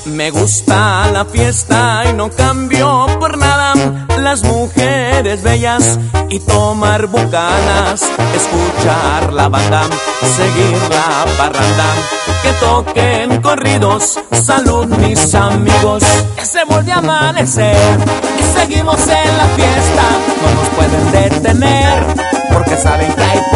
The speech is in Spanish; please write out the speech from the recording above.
Me gusta la fiesta y no cambio por nada, las mujeres bellas y tomar bucanas, escuchar la banda, seguir la parranda, que toquen corridos, salud mis amigos. Se vuelve a amanecer y seguimos en la fiesta, no nos pueden detener, porque saben que hay